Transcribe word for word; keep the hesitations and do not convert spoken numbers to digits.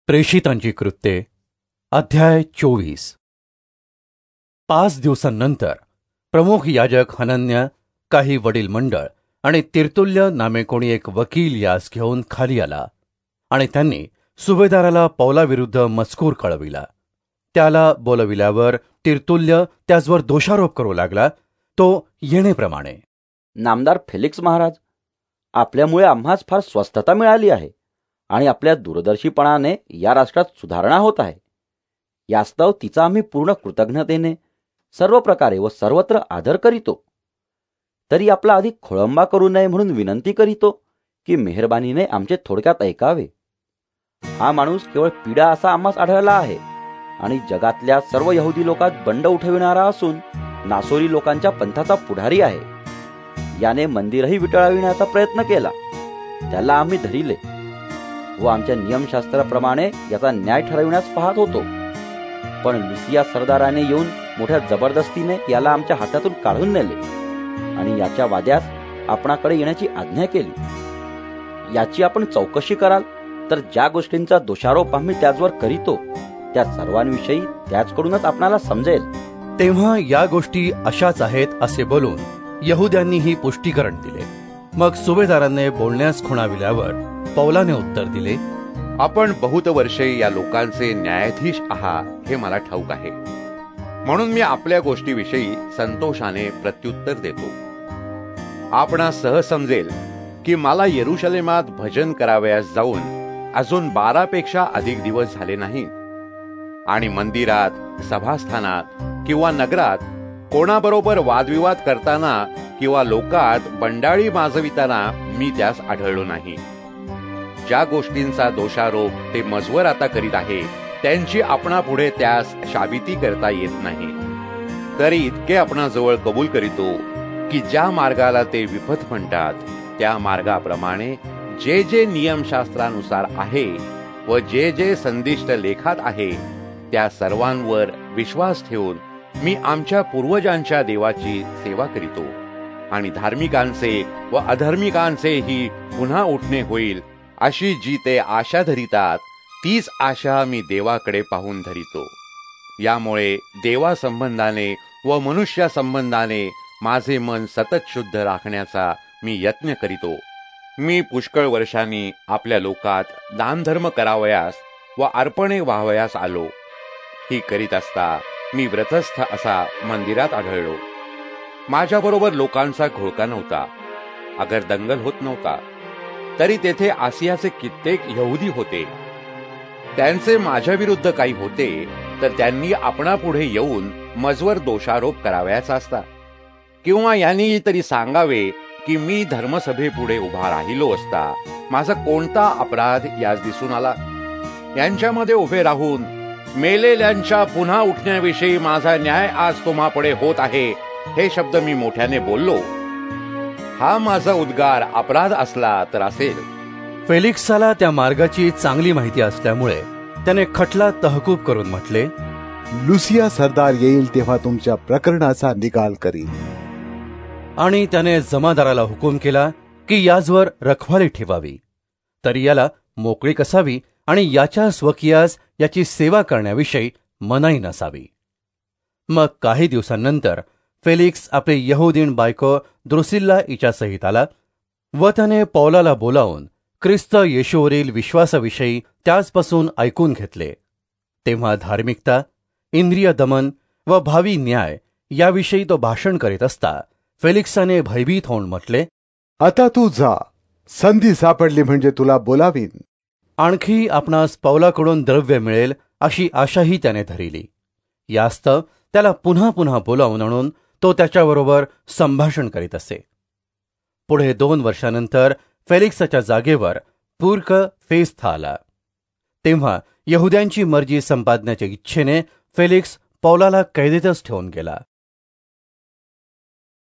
प्रेषितांची कृत्ये अध्याय चोवीस. पाच दिवसांनंतर प्रमुख याजक हनन्या, काही वडील मंडळ आणि तिरतुल्य नामे कोणी एक वकील यास घेऊन खाली आला आणि त्यांनी सुभेदाराला पौलाविरुद्ध मजकूर कळविला. त्याला बोलविल्यावर तिरतुल्य त्याचवर दोषारोप करू लागला, तो येणेप्रमाणे. नामदार फेलिक्स महाराज, आपल्यामुळे आम्हास फार स्वस्थता मिळाली आहे आणि आपल्या दूरदर्शीपणाने या राष्ट्रात सुधारणा होत आहे. यास्तव तिचा आम्ही पूर्ण कृतज्ञतेने सर्व प्रकारे व सर्वत्र आदर करीतो. तरी आपला अधिक खोळंबा करू नये म्हणून विनंती करीतो की मेहरबानीने आमचे थोडक्यात ऐकावे. हा माणूस केवळ पिडा असा आम्हास आढळला आहे आणि जगातल्या सर्व यहुदी लोकात बंड उठविणारा असून नासोरी लोकांच्या पंथाचा पुढारी आहे. याने मंदिरही विटळविण्याचा प्रयत्न केला. त्याला आम्ही धरिले व आमच्या नियमशास्त्राप्रमाणे याचा न्याय ठरविण्यास पाहत होतो. पण लुसिया सरदाराने येऊन मोठ्या जबरदस्तीने याला आमच्या हातातून काढून नेले आणि याच्या वाद्यास आपणाकडे येण्याची आज्ञा केली. याची आपण चौकशी कराल तर ज्या गोष्टींचा दोषारोप आम्ही त्याचवर करीतो त्या सर्वांविषयी त्याचकडूनच आपणाला समजेल. तेव्हा या गोष्टी अशाच आहेत असे बोलून यहुद्यांनी ही पुष्टीकरण दिले. मग सुभेदारांनी बोलण्यास खुणाविल्यावर पौलाने उत्तर दिले, आपण बहुत वर्षे या लोकांचे न्यायाधीश आहात हे मला ठाऊक आहे, म्हणून मी आपल्या गोष्टीविषयी संतोषाने प्रत्युत्तर देतो. आपणास सहज समजेल की मला येरुशलेमात भजन करावयास जाऊन अजून बारा पेक्षा अधिक दिवस झाले नाहीत आणि मंदिरात, सभास्थानात किंवा नगरात कोणाबरोबर वादविवाद करताना किंवा लोकात बंडाळी माजविताना मी त्यास आढळलो नाही. ज्या गोष्टींचा दोषारोप ते मजवर आता करीत आहे त्यांची आपणापुढे त्यास शाबिती करता येत नाही. तरी इतके आपणाजवळ कबूल करीतो की ज्या मार्गाला ते विपथ म्हणतात त्या मार्गाप्रमाणे जे जे नियमशास्त्रानुसार आहे व जे जे संदिष्ट लेखात आहे त्या सर्वांवर विश्वास ठेवून मी आमच्या पूर्वजांच्या देवाची सेवा करीतो आणि धार्मिकांचे व अधर्मिकांचेही पुन्हा उठणे होईल अशी जी ते आशा धरितात तीच आशा मी देवाकडे पाहून धरितो. यामुळे देवा संबंधाने व मनुष्या संबंधाने माझे मन सतत शुद्ध राखण्याचा मी यत्न करीतो. मी पुष्कळ वर्षांनी आपल्या लोकात दानधर्म करावयास व अर्पणे वाहवयास आलो. ही करीत असता मी व्रतस्थ असा मंदिरात आढळलो. माझ्याबरोबर लोकांचा घोळका नव्हता, अगर दंगल होत नव्हता. तरी तेथे आसियाचे कित्येक यहुदी होते. त्यांचे माझ्या विरुद्ध काही होते तर त्यांनी आपणापुढे येऊन मजवर दोषारोप करावयाचा असता, किंवा यांनी तरी सांगावे की मी धर्मसभेपुढे उभा राहिलो असता माझा कोणता अपराध यास दिसून आला. यांच्यामध्ये उभे राहून मेलेल्यांच्या पुन्हा उठण्याविषयी माझा न्याय आज तुम्हापुढे होत आहे हे शब्द मी मोठ्याने बोललो. हा माझा उद्गार अपराध असला तर असेल. फेलिक्साला त्या मार्गाची चांगली माहिती असल्यामुळे त्याने खटला तहकूब करून म्हटले, लुसिया सरदार येईल तेव्हा तुमच्या प्रकरणाचा निकाल करील. आणि त्याने जमादाराला हुकूम केला की याजवर रखवाली ठेवावी, तरी याला मोकळीक असावी आणि याच्या स्वकीयास याची सेवा करण्याविषयी मनाई नसावी. मग काही दिवसांनंतर फेलिक्स आपले यहुदीण बायको द्रुसिल्ला हिच्या सहित आला व त्याने पौलाला बोलावून ख्रिस्त येशूवरील विश्वासाविषयी त्याचपासून ऐकून घेतले. तेव्हा धार्मिकता, इंद्रिय दमन व भावी न्याय याविषयी तो भाषण करीत असता फेलिक्साने भयभीत होऊन म्हटले, आता तू जा, संधी सापडली म्हणजे तुला बोलावीन. आणखी आपणास पौलाकडून द्रव्य मिळेल अशी आशाही त्याने धरिली. यास्तव त्याला पुन्हा पुन्हा बोलावून आणून तो त्याच्याबरोबर संभाषण करीत असे. पुढे दोन वर्षानंतर फेलिक्सच्या जागेवर पूर्क फेस्थ आला. तेव्हा यहुद्यांची मर्जी संपादण्याच्या इच्छेने फेलिक्स पौलाला कैदेतच ठेवून गेला.